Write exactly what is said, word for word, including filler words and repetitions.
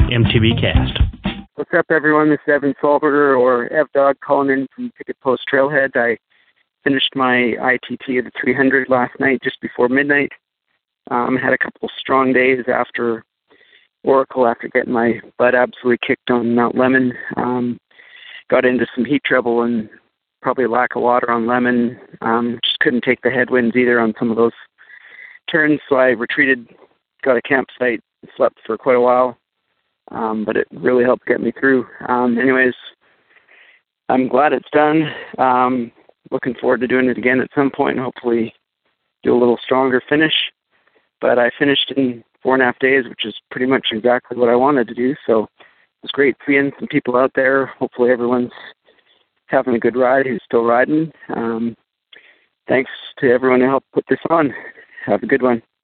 M T B Cast. What's up, everyone? This is Evan Solberger, or Ev-Dog, calling in from Picket Post Trailhead. I finished my I T T of the three hundred last night, just before midnight. Um, had a couple strong days after Oracle, after getting my butt absolutely kicked on Mount Lemmon. Um, got into some heat trouble and probably a lack of water on Lemmon. Um, just couldn't take the headwinds either on some of those turns, so I retreated, got a campsite, slept for quite a while, um, but it really helped get me through. Um, anyways, I'm glad it's done. Um, looking forward to doing it again at some point, and hopefully do a little stronger finish. But I finished in four and a half days, which is pretty much exactly what I wanted to do. So it was great seeing some people out there. Hopefully everyone's having a good ride who's still riding. Um, thanks to everyone who helped put this on. Have a good one.